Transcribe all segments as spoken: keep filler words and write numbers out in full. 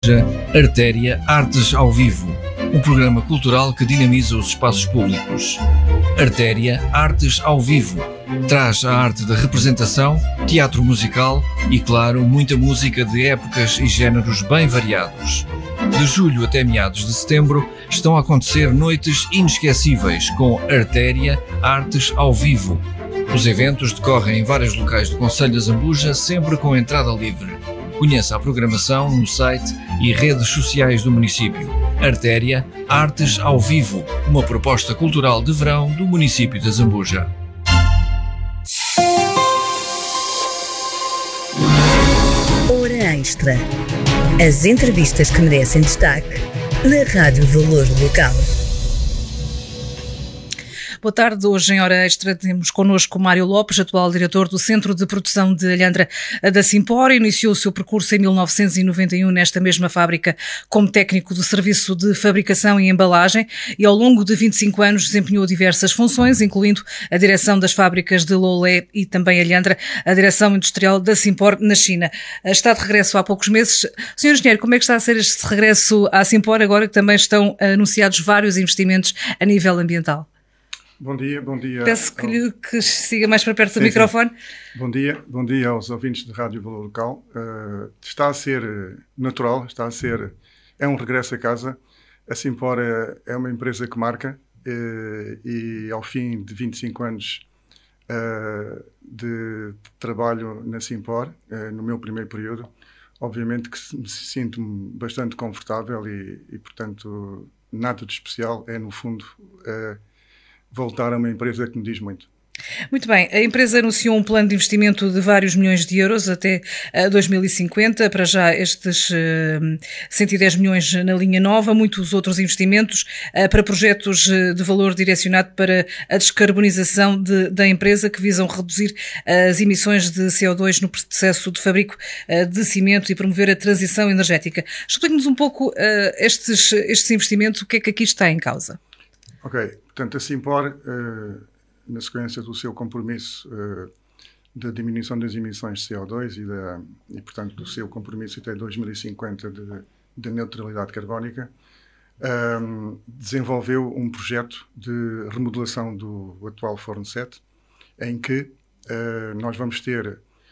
Artéria Artes ao Vivo, um programa cultural que dinamiza os espaços públicos. Artéria Artes ao Vivo traz a arte da representação, teatro musical e, claro, muita música de épocas e géneros bem variados. De julho até meados de setembro estão a acontecer noites inesquecíveis com Artéria Artes ao Vivo. Os eventos decorrem em vários locais do Concelho da Zambuja, sempre com entrada livre. Conheça a programação no site e redes sociais do município. Artéria Artes ao Vivo, uma proposta cultural de verão do município de Zambuja. Hora Extra. As entrevistas que merecem destaque na Rádio Valor Local. Boa tarde. Hoje, em Hora Extra, temos connosco o Mário Lopes, atual diretor do Centro de Produção de Alhandra da Simpor. Iniciou o seu percurso em mil novecentos e noventa e um nesta mesma fábrica como técnico do Serviço de Fabricação e Embalagem e, ao longo de vinte e cinco anos, desempenhou diversas funções, incluindo a direção das fábricas de Lolé e também Alhandra, a direção industrial da Simpor na China. Está de regresso há poucos meses. senhor Engenheiro, como é que está a ser este regresso à Simpor, agora que também estão anunciados vários investimentos a nível ambiental? Bom dia, bom dia. Peço que, lhe, que siga mais para perto do sim, microfone. Sim. Bom dia, bom dia aos ouvintes de Rádio Valor Local. Uh, está a ser natural, está a ser, é um regresso a casa. A Simpor é, é uma empresa que marca uh, e ao fim de vinte e cinco anos uh, de trabalho na Simpor, uh, no meu primeiro período, obviamente que me sinto bastante confortável e, e portanto, nada de especial, é no fundo... Uh, voltar a uma empresa que me diz muito. Muito bem, a empresa anunciou um plano de investimento de vários milhões de euros até dois mil e cinquenta, para já estes uh, cento e dez milhões na linha nova, muitos outros investimentos uh, para projetos de valor direcionado para a descarbonização de, da empresa, que visam reduzir as emissões de C O dois no processo de fabrico uh, de cimento e promover a transição energética. Explique-nos um pouco uh, estes, estes investimentos, o que é que aqui está em causa? Ok, portanto a Simpor, uh, na sequência do seu compromisso uh, da diminuição das emissões de C O dois e, da, e portanto do seu compromisso até dois mil e cinquenta de, de neutralidade carbónica, um, desenvolveu um projeto de remodelação do atual Forno sete, em que uh, nós vamos ter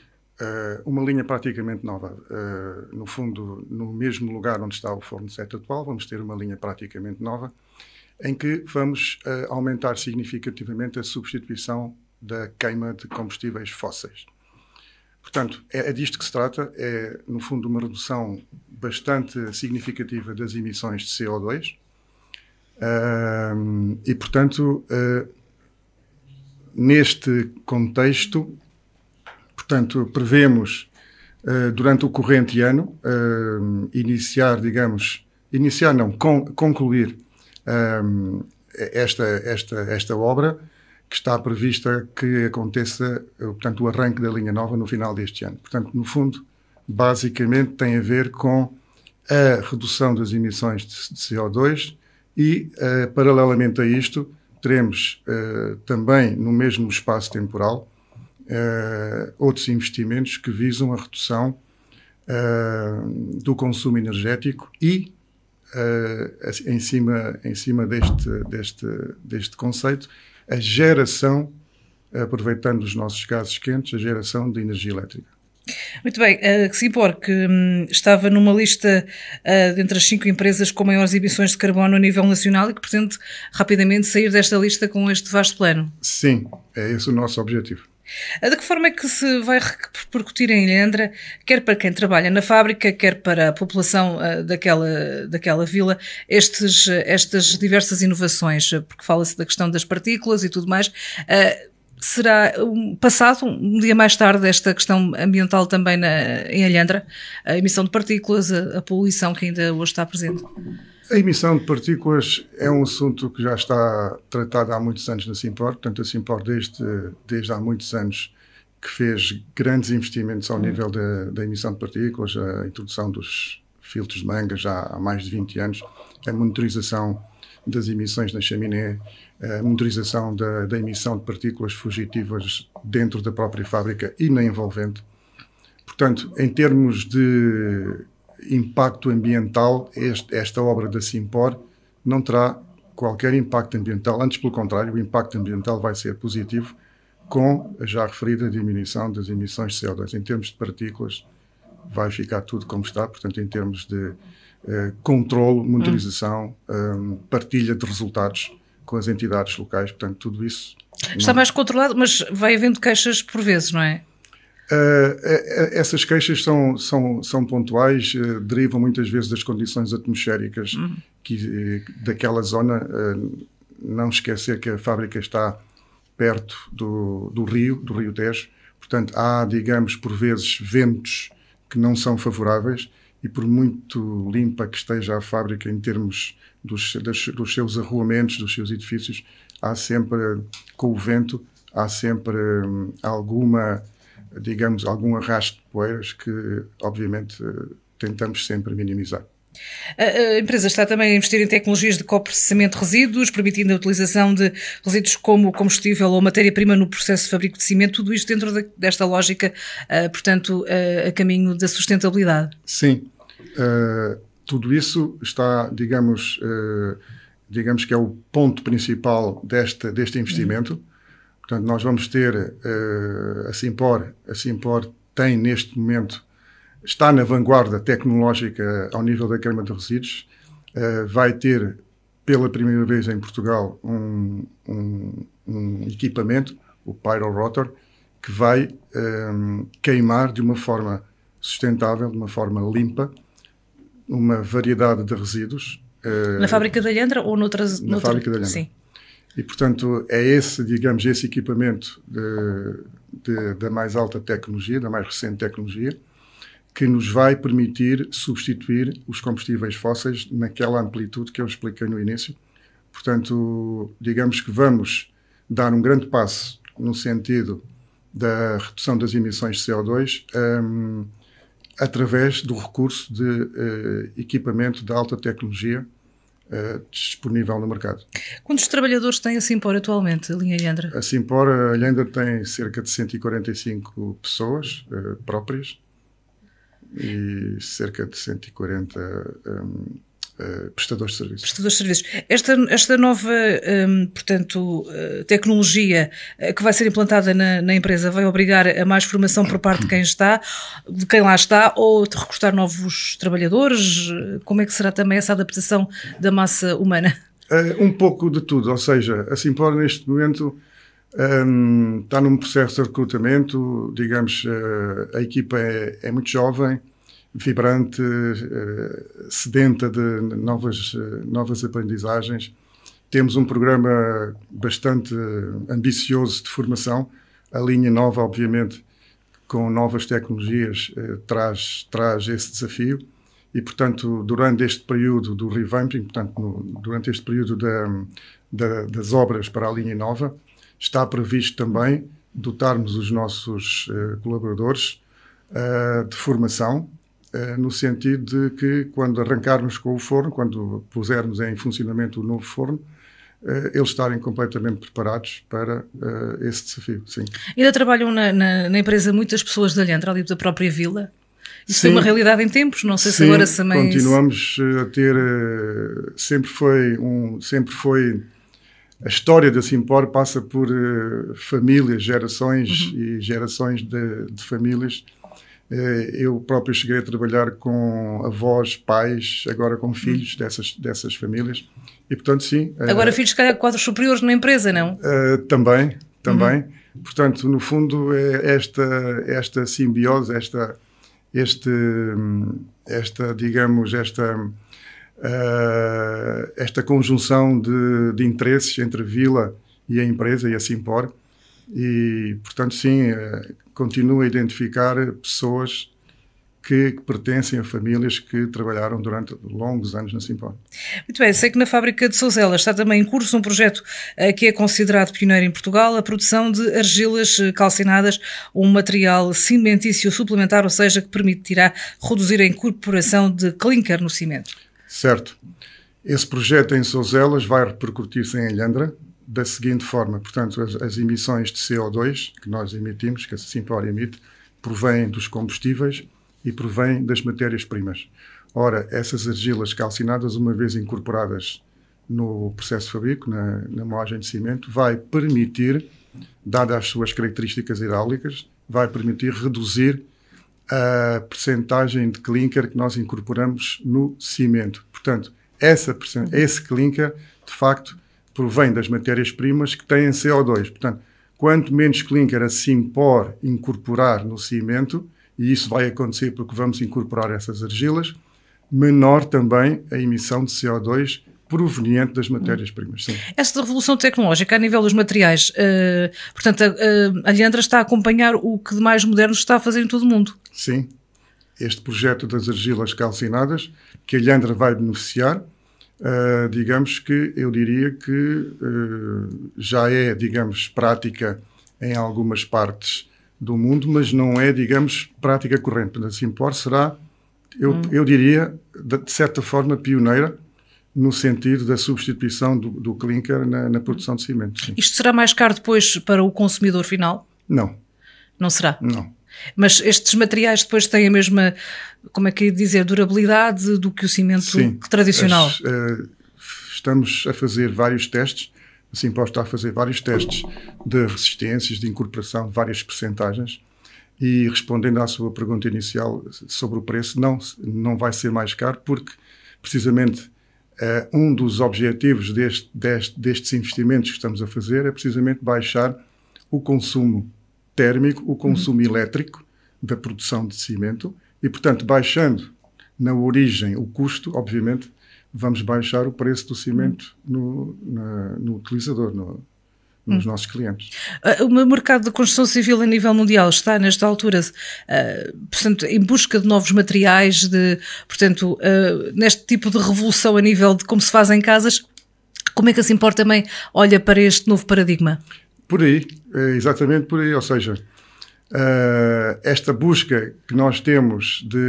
uh, uma linha praticamente nova. Uh, no fundo, no mesmo lugar onde está o Forno sete atual, vamos ter uma linha praticamente nova, em que vamos uh, aumentar significativamente a substituição da queima de combustíveis fósseis. Portanto, é, é disto que se trata, é, no fundo, uma redução bastante significativa das emissões de C O dois uh, e, portanto, uh, neste contexto, portanto, prevemos, uh, durante o corrente ano, uh, iniciar, digamos, iniciar não, con- concluir Um, esta, esta, esta obra, que está prevista que aconteça, portanto, o arranque da linha nova no final deste ano. Portanto, no fundo, basicamente tem a ver com a redução das emissões de C O dois e, uh, paralelamente a isto, teremos uh, também, no mesmo espaço temporal, uh, outros investimentos que visam a redução uh, do consumo energético e Uh, em cima, em cima deste, deste, deste conceito, a geração, aproveitando os nossos gases quentes, a geração de energia elétrica. Muito bem, a Simpor, que hum, estava numa lista uh, de entre as cinco empresas com maiores emissões de carbono a nível nacional e que pretende rapidamente sair desta lista com este vasto plano. Sim, é esse o nosso objetivo. De que forma é que se vai repercutir em Alhandra, quer para quem trabalha na fábrica, quer para a população uh, daquela, daquela vila, estes, estas diversas inovações? Porque fala-se da questão das partículas e tudo mais. Uh, será um, passado, um dia mais tarde, esta questão ambiental também na, em Alhandra? A emissão de partículas, a, a poluição que ainda hoje está presente? A emissão de partículas é um assunto que já está tratado há muitos anos na Simpor. Portanto, a Simpor, desde, desde há muitos anos, que fez grandes investimentos ao nível da, da emissão de partículas, a introdução dos filtros de manga já há mais de vinte anos, a monitorização das emissões na chaminé, a monitorização da, da emissão de partículas fugitivas dentro da própria fábrica e na envolvente. Portanto, em termos de impacto ambiental, este, esta obra da Simpor não terá qualquer impacto ambiental, antes pelo contrário, o impacto ambiental vai ser positivo com a já referida diminuição das emissões de C O dois. Em termos de partículas, vai ficar tudo como está, portanto, em termos de uh, controle, monitorização, um, partilha de resultados com as entidades locais, portanto, tudo isso... Está não... mais controlado, mas vai havendo queixas por vezes, não é? Uh, essas queixas são, são, são pontuais, uh, derivam muitas vezes das condições atmosféricas uhum. que, uh, daquela zona. Uh, não esquecer que a fábrica está perto do, do rio, do Rio Tejo, portanto há, digamos, por vezes ventos que não são favoráveis e por muito limpa que esteja a fábrica em termos dos, das, dos seus arruamentos, dos seus edifícios, há sempre, com o vento, há sempre um, alguma... digamos, algum arrasto de poeiras que, obviamente, tentamos sempre minimizar. A empresa está também a investir em tecnologias de coprocessamento de resíduos, permitindo a utilização de resíduos como combustível ou matéria-prima no processo de fabrico de cimento, tudo isto dentro desta lógica, portanto, a caminho da sustentabilidade. Sim, uh, tudo isso está, digamos, uh, digamos que é o ponto principal deste, deste investimento. Uhum. Portanto, nós vamos ter uh, a Simpor, a Simpor tem neste momento, está na vanguarda tecnológica ao nível da queima de resíduos, uh, vai ter pela primeira vez em Portugal um, um, um equipamento, o PyroRotor, que vai um, queimar de uma forma sustentável, de uma forma limpa, uma variedade de resíduos. Uh, na fábrica da Alhandra ou noutras? Na noutra... fábrica da Alhandra. Sim. E, portanto, é esse, digamos, esse equipamento de, de, da mais alta tecnologia, da mais recente tecnologia, que nos vai permitir substituir os combustíveis fósseis naquela amplitude que eu expliquei no início. Portanto, digamos que vamos dar um grande passo no sentido da redução das emissões de C O dois um, através do recurso de uh, equipamento de alta tecnologia Uh, disponível no mercado. Quantos trabalhadores tem a Simpor atualmente, a linha Alhandra? A Simpor, a Alhandra tem cerca de cento e quarenta e cinco pessoas uh, próprias e cerca de cento e quarenta um, uh, prestadores de serviços. Prestadores de serviços. Esta, esta nova, um, portanto, uh, tecnologia uh, que vai ser implantada na, na empresa vai obrigar a mais formação por parte de quem está, de quem lá está, ou de recrutar novos trabalhadores? Como é que será também essa adaptação da massa humana? Uh, um pouco de tudo, ou seja, a Simpor neste momento um, está num processo de recrutamento, digamos, uh, a equipa é, é muito jovem, vibrante, uh, sedenta de novas, uh, novas aprendizagens. Temos um programa bastante ambicioso de formação. A linha nova, obviamente, com novas tecnologias, uh, traz, traz esse desafio. E, portanto, durante este período do revamping, portanto, no, durante este período da, da, das obras para a linha nova, está previsto também dotarmos os nossos uh, colaboradores uh, de formação, Uh, no sentido de que quando arrancarmos com o forno, quando pusermos em funcionamento o novo forno, uh, eles estarem completamente preparados para uh, esse desafio. Sim. Ainda trabalham na, na, na empresa muitas pessoas de Alhandra, ali da própria vila? Isso Sim. foi uma realidade em tempos? Não sei Sim, se agora também... continuamos a ter... Uh, sempre foi um... Sempre foi... A história da Simpor passa por uh, famílias, gerações uhum. e gerações de, de famílias. Eu próprio cheguei a trabalhar com avós, pais, agora com filhos dessas, dessas famílias. E, portanto, sim... Agora uh, filhos, se calhar, quadros superiores na empresa, não? Uh, também, também. Uhum. Portanto, no fundo, é esta, esta simbiose, esta, este, esta, digamos, esta, uh, esta conjunção de, de interesses entre a vila e a empresa e a Simpor. E, portanto, sim, continuo a identificar pessoas que, que pertencem a famílias que trabalharam durante longos anos na Simpor. Muito bem, sei que na fábrica de Souzelas está também em curso um projeto uh, que é considerado pioneiro em Portugal, a produção de argilas calcinadas, um material cimentício suplementar, ou seja, que permitirá reduzir a incorporação de clinker no cimento. Certo. Esse projeto em Souzelas vai repercutir-se em Alhandra, da seguinte forma, portanto, as, as emissões de C O dois que nós emitimos, que a Simpor emite, provêm dos combustíveis e provém das matérias-primas. Ora, essas argilas calcinadas, uma vez incorporadas no processo de fabrico, na, na moagem de cimento, vai permitir, dadas as suas características hidráulicas, vai permitir reduzir a percentagem de clinker que nós incorporamos no cimento. Portanto, essa, esse clinker, de facto, provém das matérias-primas que têm C O dois. Portanto, quanto menos clinker a Cimpor incorporar no cimento, e isso vai acontecer porque vamos incorporar essas argilas, menor também a emissão de C O dois proveniente das matérias-primas. Sim. Esta revolução tecnológica a nível dos materiais, uh, portanto, a, a Alhandra está a acompanhar o que de mais moderno está a fazer em todo o mundo. Sim. Este projeto das argilas calcinadas, que a Alhandra vai beneficiar, uh, digamos que eu diria que uh, já é, digamos, prática em algumas partes do mundo, mas não é, digamos, prática corrente. Portanto, a Cimpor será, eu, hum. eu diria, de certa forma, pioneira no sentido da substituição do, do clinker na, na produção de cimento. Sim. Isto será mais caro depois para o consumidor final? Não. Não será? Não. Mas estes materiais depois têm a mesma, como é que é dizer, durabilidade do que o cimento Sim, tradicional? As, uh, estamos a fazer vários testes, a Cimpor está a fazer vários testes de resistências, de incorporação, de várias percentagens, e respondendo à sua pergunta inicial sobre o preço, não, não vai ser mais caro, porque precisamente uh, um dos objetivos deste, deste, destes investimentos que estamos a fazer é precisamente baixar o consumo térmico, o consumo uhum. elétrico da produção de cimento e, portanto, baixando na origem o custo, obviamente, vamos baixar o preço do cimento no, na, no utilizador, no, nos uhum. nossos clientes. Uh, o mercado da construção civil a nível mundial está, nesta altura, uh, portanto, em busca de novos materiais, de, portanto, uh, neste tipo de revolução a nível de como se faz em casas. Como é que a Cimpor também olha para este novo paradigma? Por aí, é exatamente por aí, ou seja, uh, esta busca que nós temos de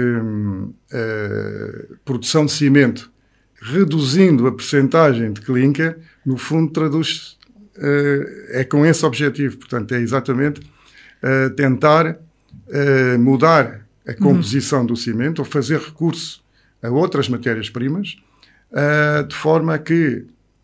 uh, produção de cimento, reduzindo a percentagem de clinker, no fundo traduz, uh, é com esse objetivo, portanto é exatamente uh, tentar uh, mudar a composição uhum. do cimento, ou fazer recurso a outras matérias-primas, uh, de forma a que,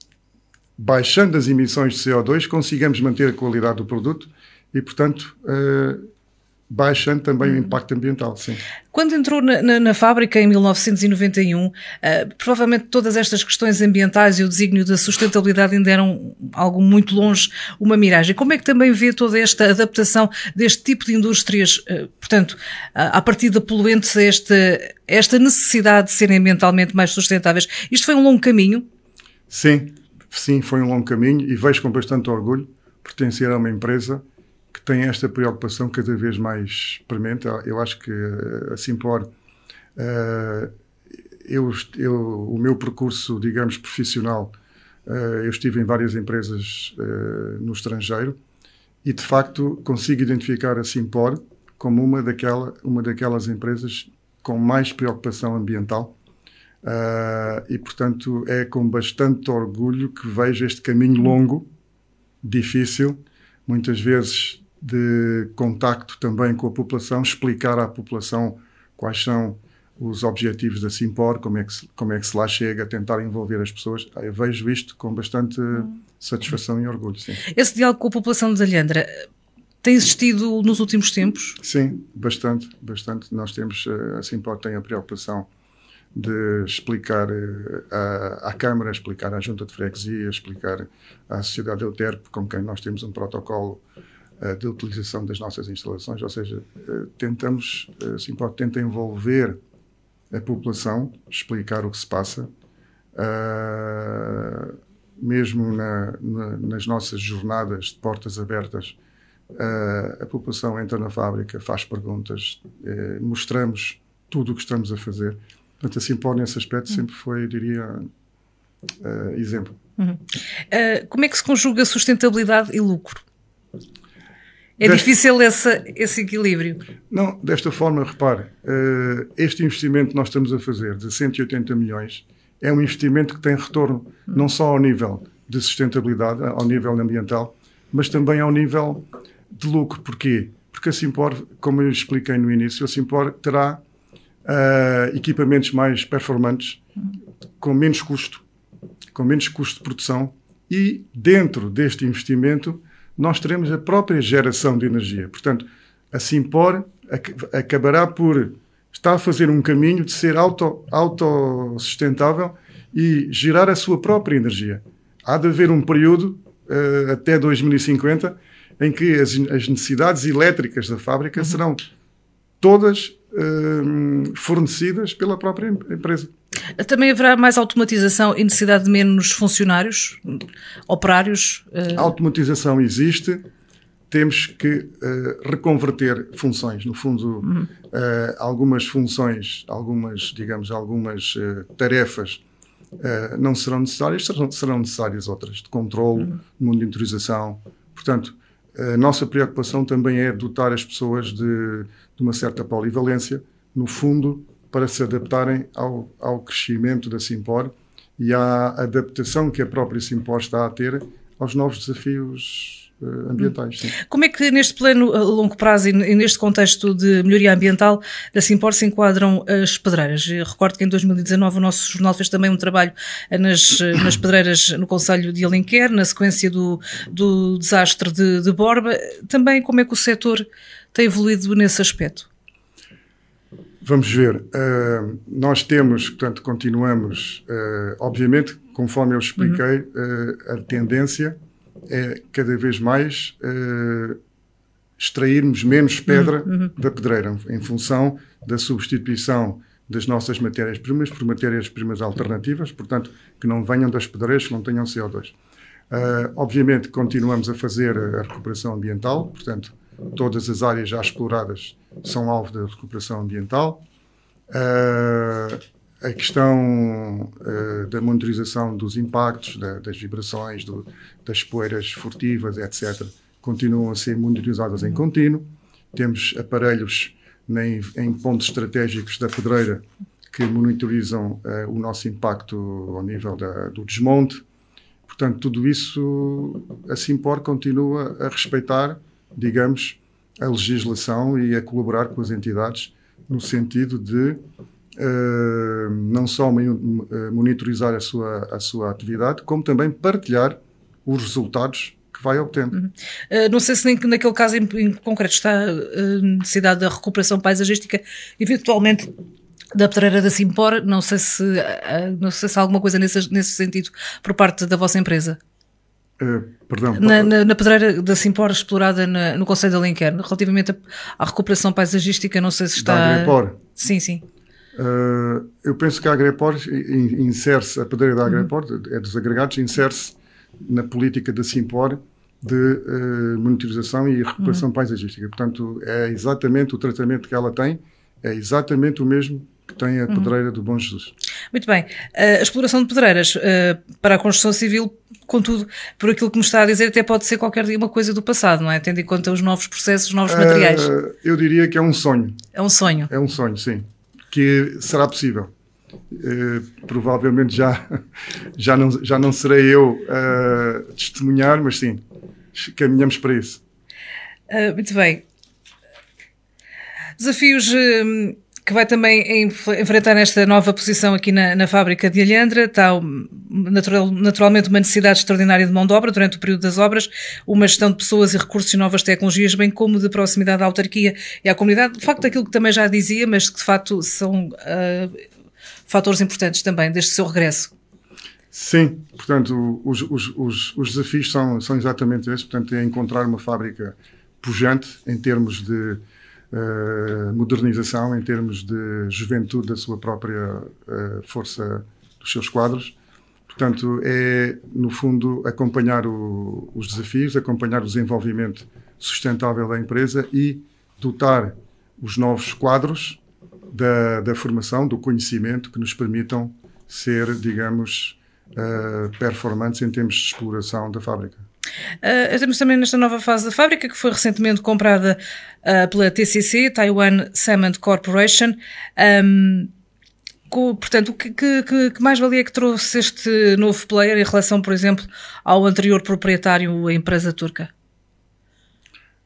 baixando as emissões de C O dois, consigamos manter a qualidade do produto e, portanto, uh, baixando também hum. o impacto ambiental. Sim. Quando entrou na, na, na fábrica em mil novecentos e noventa e um, uh, provavelmente todas estas questões ambientais e o desígnio da sustentabilidade ainda eram algo muito longe, uma miragem. Como é que também vê toda esta adaptação deste tipo de indústrias, uh, portanto, uh, a partir da poluentes, a esta, esta necessidade de serem ambientalmente mais sustentáveis? Isto foi um longo caminho? Sim. Sim, foi um longo caminho e vejo com bastante orgulho pertencer a uma empresa que tem esta preocupação cada vez mais premente. Eu acho que a Cimpor, uh, eu, eu, o meu percurso, digamos, profissional, uh, eu estive em várias empresas uh, no estrangeiro e, de facto, consigo identificar a Cimpor como uma, daquela, uma daquelas empresas com mais preocupação ambiental. Uh, e, portanto, é com bastante orgulho que vejo este caminho longo, difícil, muitas vezes de contacto também com a população, explicar à população quais são os objetivos da Cimpor, como é que se, como é que se lá chega, tentar envolver as pessoas. Eu vejo isto com bastante satisfação e orgulho. Sim. Esse diálogo com a população de Alhandra tem existido nos últimos tempos? Sim, bastante, bastante. Nós temos, a Cimpor tem a preocupação de explicar à, à Câmara, explicar à Junta de Freguesia, explicar à Sociedade Euterpe, com quem nós temos um protocolo uh, de utilização das nossas instalações, ou seja, uh, tentamos, a Cimpor tenta envolver a população, explicar o que se passa, uh, mesmo na, na, nas nossas jornadas de portas abertas, uh, a população entra na fábrica, faz perguntas, uh, mostramos tudo o que estamos a fazer. Portanto, a Cimpor, nesse aspecto, sempre foi, eu diria, uh, exemplo. Uhum. Uh, como é que se conjuga sustentabilidade e lucro? É Deste... difícil esse, esse equilíbrio? Não, desta forma, repare, uh, este investimento que nós estamos a fazer, de cento e oitenta milhões, é um investimento que tem retorno, uhum. não só ao nível de sustentabilidade, ao nível ambiental, mas também ao nível de lucro. Porquê? Porque a Cimpor, como eu expliquei no início, a Cimpor terá uh, equipamentos mais performantes, com menos custo, com menos custo de produção, e dentro deste investimento nós teremos a própria geração de energia. Portanto, a Simpor ac- acabará por estar a fazer um caminho de ser auto, autossustentável e gerar a sua própria energia. Há de haver um período, uh, até dois mil e cinquenta, em que as, as necessidades elétricas da fábrica uhum. serão todas uh, fornecidas pela própria empresa. Também haverá mais automatização e necessidade de menos funcionários, operários? Uh... A automatização existe, temos que uh, reconverter funções. No fundo, uhum. uh, algumas funções, algumas, digamos, algumas uh, tarefas uh, não serão necessárias, serão, serão necessárias outras, de controle, uhum. de monitorização. Portanto, a nossa preocupação também é dotar as pessoas de, de uma certa polivalência, no fundo, para se adaptarem ao, ao crescimento da Simpor e à adaptação que a própria Simpor está a ter aos novos desafios uh, ambientais. Sim. Como é que neste plano a longo prazo e neste contexto de melhoria ambiental da Simpor se enquadram as pedreiras? Eu recordo que em dois mil e dezanove o nosso jornal fez também um trabalho nas, nas pedreiras no concelho de Alenquer, na sequência do, do desastre de, de Borba. Também como é que o setor tem evoluído nesse aspecto? Vamos ver, uh, nós temos, portanto, continuamos, uh, obviamente, conforme eu expliquei, uhum. uh, a tendência é cada vez mais uh, extrairmos menos pedra uhum. da pedreira, em função da substituição das nossas matérias-primas por matérias-primas alternativas, portanto, que não venham das pedreiras, que não tenham C O dois. Uh, obviamente, continuamos a fazer a recuperação ambiental, portanto, todas as áreas já exploradas são alvo da recuperação ambiental. Uh, a questão uh, da monitorização dos impactos, da, das vibrações, do, das poeiras furtivas, etcétera, continuam a ser monitorizadas em contínuo. Temos aparelhos em, em pontos estratégicos da pedreira que monitorizam uh, o nosso impacto ao nível da, do desmonte. Portanto, tudo isso, a Simpor continua a respeitar, digamos, a legislação e a colaborar com as entidades no sentido de uh, não só monitorizar a sua, a sua atividade, como também partilhar os resultados que vai obtendo. Uhum. Uh, não sei se nem, naquele caso em, em concreto está a necessidade da recuperação paisagística, eventualmente da pedreira da Simpor, não sei se, uh, não sei se há alguma coisa nesse, nesse sentido por parte da vossa empresa. Uh, perdão. Na, na, na pedreira da Simpor explorada na, no concelho de Alenquer, relativamente à recuperação paisagística, não sei se está... Da Agrepor? Sim, sim. Uh, eu penso que a Agrepor insere-se, a pedreira da Agrepor, uhum. é dos agregados, insere-se na política da Simpor de uh, monitorização e recuperação uhum. paisagística. Portanto, é exatamente o tratamento que ela tem, é exatamente o mesmo que tem a pedreira uhum. do Bom Jesus. Muito bem. A exploração de pedreiras uh, para a construção civil, contudo, por aquilo que me está a dizer, até pode ser qualquer dia uma coisa do passado, não é? Tendo em conta os novos processos, os novos uh, materiais. Eu diria que é um sonho. É um sonho. É um sonho, sim. Que será possível. Uh, provavelmente já, já, não, já não serei eu a uh, testemunhar, mas sim, caminhamos para isso. Uh, muito bem. Desafios... Uh, que vai também enfrentar nesta nova posição aqui na, na fábrica de Alhandra. Está natural, naturalmente uma necessidade extraordinária de mão de obra durante o período das obras, uma gestão de pessoas e recursos e novas tecnologias, bem como de proximidade à autarquia e à comunidade. De facto, aquilo que também já dizia, mas que de facto são uh, fatores importantes também deste seu regresso. Sim, portanto, os, os, os, os desafios são, são exatamente esses. Portanto, é encontrar uma fábrica pujante em termos de Uh, modernização, em termos de juventude da sua própria uh, força dos seus quadros. Portanto, é, no fundo, acompanhar o, os desafios, acompanhar o desenvolvimento sustentável da empresa e dotar os novos quadros da, da formação, do conhecimento que nos permitam ser, digamos, uh, performantes em termos de exploração da fábrica. Uh, estamos também nesta nova fase da fábrica, que foi recentemente comprada uh, pela T C C, Taiwan Cement Corporation. Um, com, portanto, o que, que, que mais-valia é que trouxe este novo player em relação, por exemplo, ao anterior proprietário, a empresa turca?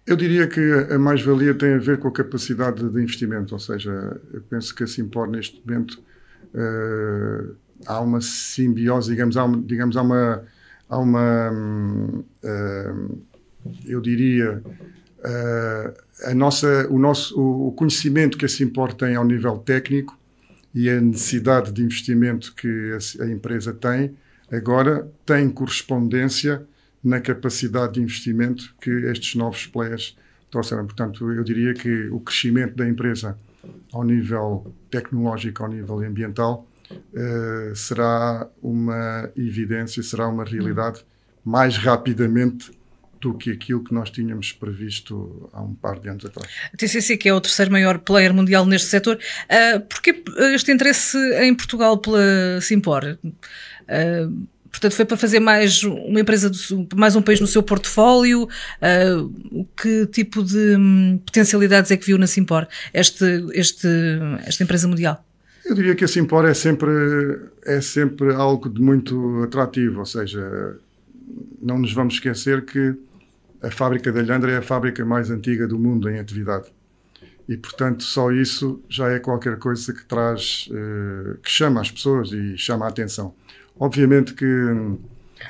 Eu diria que a mais-valia tem a ver com a capacidade de investimento, ou seja, eu penso que a Simpor neste momento uh, há uma simbiose, digamos, há uma, digamos, há uma, há uma uh, eu diria, uh, a nossa, o, nosso, o conhecimento que a Simpor tem ao nível técnico e a necessidade de investimento que a, a empresa tem, agora tem correspondência na capacidade de investimento que estes novos players trouxeram. Portanto, eu diria que o crescimento da empresa ao nível tecnológico, ao nível ambiental, uh, será uma evidência, será uma realidade mais rapidamente do que aquilo que nós tínhamos previsto há um par de anos atrás. A T C C, que é o terceiro maior player mundial neste setor, uh, porquê este interesse em Portugal pela Simpor? Uh, Portanto, foi para fazer mais uma empresa, do, mais um país no seu portfólio? Uh, que tipo de um, potencialidades é que viu na Simpor, este, este, esta empresa mundial? Eu diria que a Simpor é sempre, é sempre algo de muito atrativo, ou seja, não nos vamos esquecer que a fábrica de Alhandra é a fábrica mais antiga do mundo em atividade. E, portanto, só isso já é qualquer coisa que traz, uh, que chama as pessoas e chama a atenção. Obviamente que uh,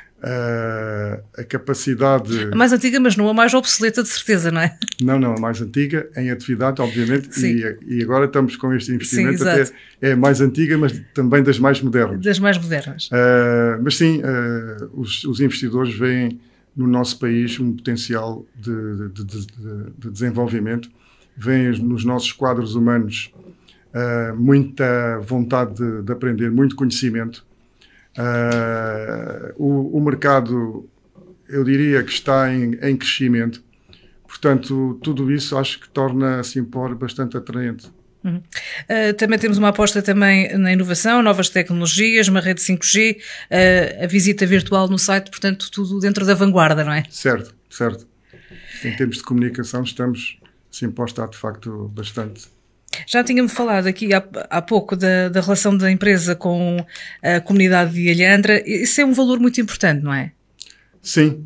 a capacidade... A mais antiga, mas não a mais obsoleta, de certeza, não é? Não, não, a mais antiga em atividade, obviamente, e, e agora estamos com este investimento. Sim, até é a mais antiga, mas também das mais modernas. Das mais modernas. Uh, mas sim, uh, os, os investidores veem no nosso país um potencial de, de, de, de, de desenvolvimento, veem nos nossos quadros humanos uh, muita vontade de, de aprender, muito conhecimento. Uh, o, o mercado, eu diria que está em, em crescimento, portanto, tudo isso acho que torna a Simpor bastante atraente. Uhum. Uh, também temos uma aposta também na inovação, novas tecnologias, uma rede cinco G, uh, a visita virtual no site, portanto, tudo dentro da vanguarda, não é? Certo, certo. Em termos de comunicação, estamos, a Simpor está de facto bastante. Já tínhamos falado aqui há, há pouco da, da relação da empresa com a comunidade de Alhandra. Isso é um valor muito importante, não é? Sim.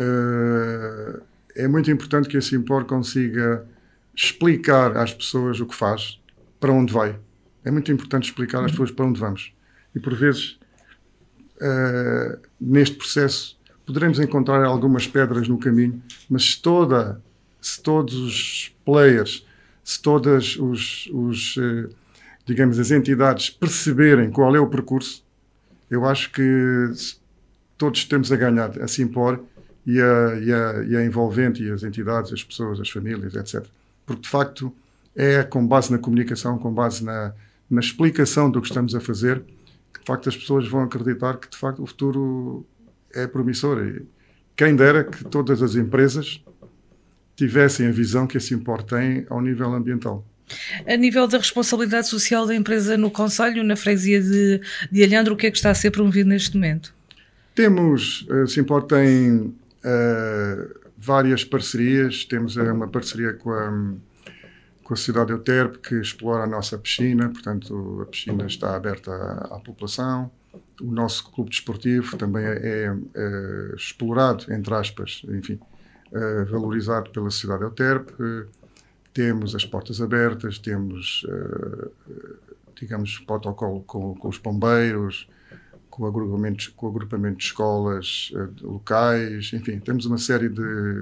Uh, é muito importante que a Simpor consiga explicar às pessoas o que faz, para onde vai. É muito importante explicar às pessoas para onde vamos. E, por vezes, uh, neste processo, poderemos encontrar algumas pedras no caminho, mas se, toda, se todos os players... se todas os, os, digamos, as entidades perceberem qual é o percurso, eu acho que todos temos a ganhar, a Simpor e a, e, a, e a envolvente, e as entidades, as pessoas, as famílias, etcétera. Porque, de facto, é com base na comunicação, com base na, na explicação do que estamos a fazer, que, de facto, as pessoas vão acreditar que, de facto, o futuro é promissor. E quem dera que todas as empresas tivessem a visão que a Simpor tem ao nível ambiental. A nível da responsabilidade social da empresa no concelho, na freguesia de, de Alhandra, o que é que está a ser promovido neste momento? Temos, a Simpor tem uh, várias parcerias. Temos uh, uma parceria com a, com a cidade de Euterpe, que explora a nossa piscina, portanto a piscina está aberta à, à população. O nosso clube desportivo também é, é, é explorado, entre aspas, enfim, Uh, valorizado pela cidade de Euterpe. Uh, temos as portas abertas, temos, uh, digamos, protocolo com, com os bombeiros, com o agrupamento, com o agrupamento de escolas uh, de locais, enfim, temos uma série de,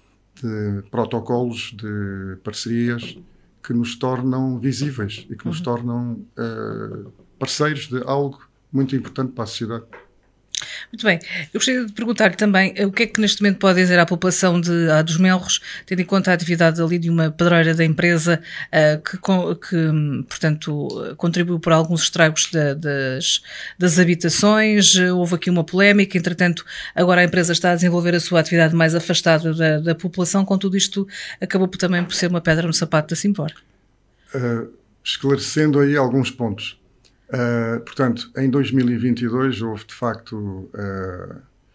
de protocolos, de parcerias que nos tornam visíveis e que nos uhum. tornam uh, parceiros de algo muito importante para a sociedade. Muito bem. Eu gostaria de perguntar-lhe também o que é que neste momento pode dizer à população de, a dos Melros, tendo em conta a atividade ali de uma padroeira da empresa uh, que, que, portanto, contribuiu por alguns estragos da, das, das habitações. Houve aqui uma polémica, entretanto, agora a empresa está a desenvolver a sua atividade mais afastada da, da população. Com tudo isto, acabou por, também por ser uma pedra no sapato da Simpor. Uh, esclarecendo aí alguns pontos. Uh, portanto, em dois mil e vinte e dois houve de facto uh,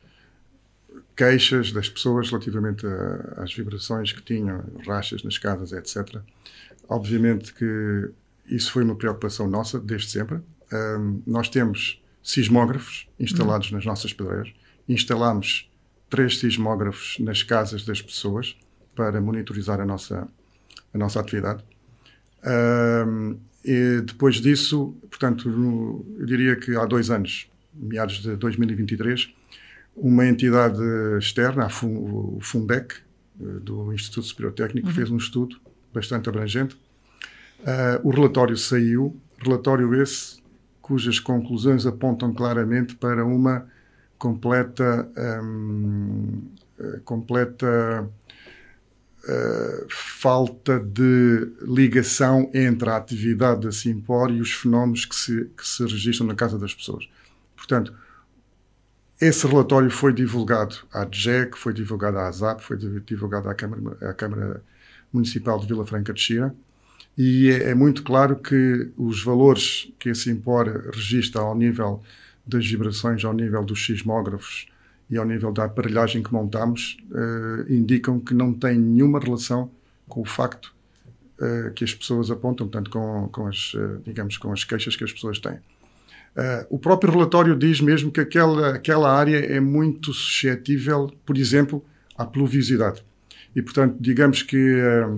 queixas das pessoas relativamente a, às vibrações que tinham, rachas nas escadas, etcétera. Obviamente que isso foi uma preocupação nossa desde sempre. Uh, nós temos sismógrafos instalados uhum. nas nossas pedreiras. Instalámos três sismógrafos nas casas das pessoas para monitorizar a nossa, a nossa atividade. Uh, e depois disso, portanto, no, eu diria que há dois anos, meados de dois mil e vinte e três, uma entidade externa, o Fundec, do Instituto Superior Técnico, uhum. fez um estudo bastante abrangente. Uh, o relatório saiu, relatório esse cujas conclusões apontam claramente para uma completa, um, completa uh, falta de ligação entre a atividade da Simpor e os fenómenos que se, que se registram na casa das pessoas. Portanto, esse relatório foi divulgado à D G E C, foi divulgado à ASAP, foi divulgado à Câmara, à Câmara Municipal de Vila Franca de Xira, e é, é muito claro que os valores que a Simpor registra ao nível das vibrações, ao nível dos sismógrafos e ao nível da aparelhagem que montamos, uh, indicam que não tem nenhuma relação com o facto uh, que as pessoas apontam, portanto, com, com, as, uh, digamos, com as queixas que as pessoas têm. Uh, o próprio relatório diz mesmo que aquela, aquela área é muito suscetível, por exemplo, à pluviosidade. E, portanto, digamos que uh,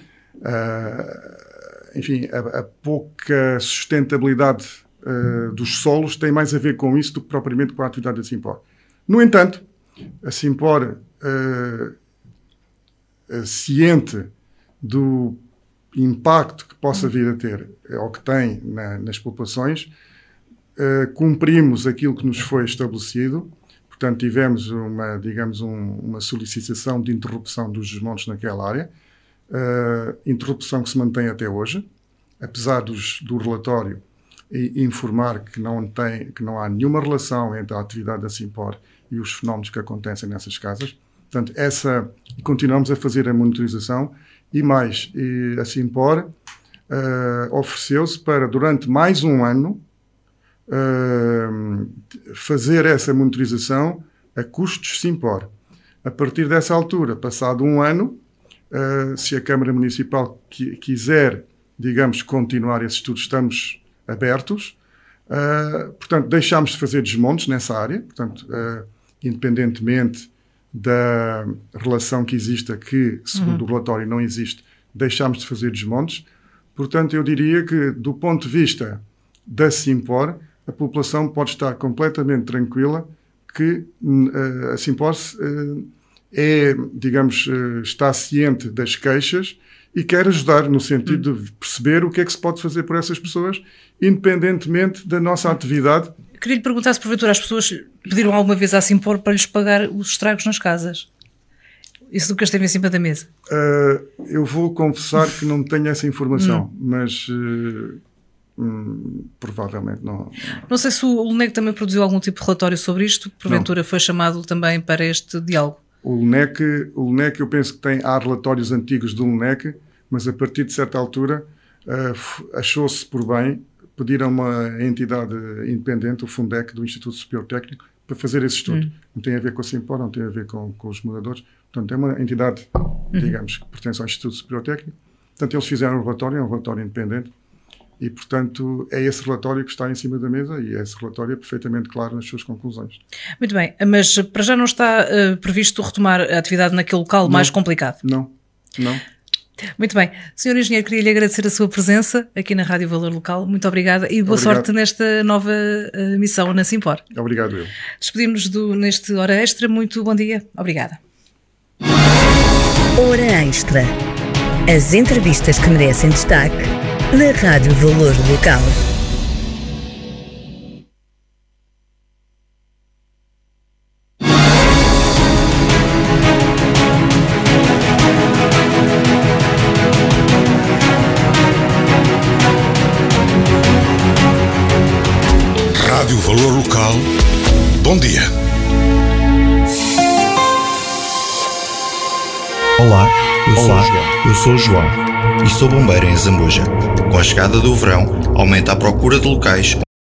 uh, enfim, a, a pouca sustentabilidade uh, dos solos tem mais a ver com isso do que propriamente com a atividade da Simpor. No entanto, a Simpor, uh, uh, ciente do impacto que possa vir a ter, ou que tem na, nas populações, Uh, cumprimos aquilo que nos foi estabelecido. Portanto, tivemos uma, digamos, um, uma solicitação de interrupção dos desmontes naquela área, uh, interrupção que se mantém até hoje, apesar dos, do relatório e, informar que não, tem, que não há nenhuma relação entre a atividade da Simpor e os fenómenos que acontecem nessas casas. Portanto, essa, continuamos a fazer a monitorização e mais, e a Simpor uh, ofereceu-se para, durante mais um ano, Uh, fazer essa monitorização a custos Simpor. A partir dessa altura, passado um ano, uh, se a Câmara Municipal qui- quiser, digamos, continuar esse estudo, estamos abertos. Uh, portanto, deixámos de fazer desmontes nessa área, portanto, uh, independentemente da relação que exista, que, segundo uhum. o relatório, não existe, deixámos de fazer desmontes. Portanto, eu diria que, do ponto de vista da Simpor, a população pode estar completamente tranquila que uh, a Simpor uh, é, digamos, uh, está ciente das queixas e quer ajudar no sentido de perceber o que é que se pode fazer por essas pessoas, independentemente da nossa atividade. Queria lhe perguntar se, porventura, as pessoas pediram alguma vez à Simpor para lhes pagar os estragos nas casas. Isso nunca esteve em cima da mesa? Uh, eu vou confessar que não tenho essa informação, hum. mas... Uh, Hum, provavelmente não. Não sei se o L N E C também produziu algum tipo de relatório sobre isto, porventura não. Foi chamado também para este diálogo. O L N E C, o L N E C eu penso que tem, há relatórios antigos do L N E C, mas a partir de certa altura uh, achou-se por bem pedir a uma entidade independente, o Fundec, do Instituto Superior Técnico, para fazer esse estudo. Hum. Não tem a ver com a Simpor, não tem a ver com, com os moradores. Portanto, é uma entidade, hum. digamos, que pertence ao Instituto Superior Técnico. Portanto, eles fizeram um relatório, é um relatório independente. E, portanto, é esse relatório que está em cima da mesa e esse relatório é perfeitamente claro nas suas conclusões. Muito bem, mas para já não está uh, previsto retomar a atividade naquele local não, mais complicado? Não, não. Muito bem. senhor Engenheiro, queria-lhe agradecer a sua presença aqui na Rádio Valor Local. Muito obrigada e boa Obrigado. sorte nesta nova uh, missão na Simpor. Obrigado, eu. Despedimos-nos do, neste Hora Extra. Muito bom dia. Obrigada. Hora Extra. As entrevistas que merecem destaque na Rádio Valor Local. Rádio Valor Local. Bom dia. Olá, eu sou, Olá, eu sou o João e sou bombeiro em Zambuja. Com a chegada do verão, aumenta a procura de locais